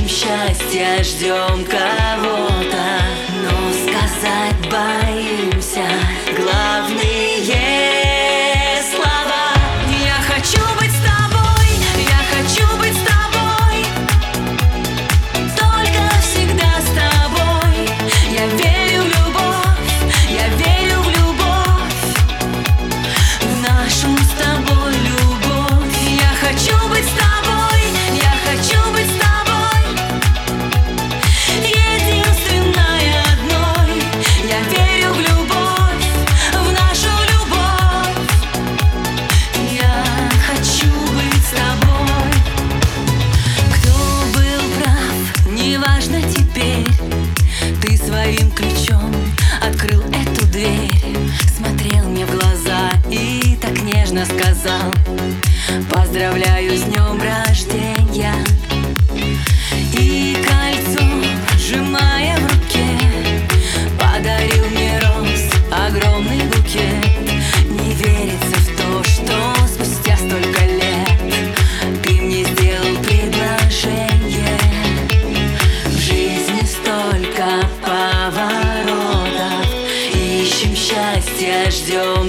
Ищем счастья, ждем кого-то, но сказать боимся главные слова. Я хочу быть с тобой, я хочу быть с тобой, только всегда с тобой. Я верю в любовь, я верю в любовь, в нашу с тобой любовь. Я хочу быть с тобой, я хочу быть с тобой, единственной одной. Я верю в любовь, в нашу любовь. Я хочу быть с тобой. Кто был прав, неважно теперь. Ты своим ключом открыл эту дверь, смотрел мне в глаза и так нежно сказал: поздравляю с днем рождения. И кольцо, сжимая в руке, подарил мне роз огромный букет. Не верится в то, что спустя столько лет ты мне сделал предложение. В жизни столько поворотов, ищем счастья, ждем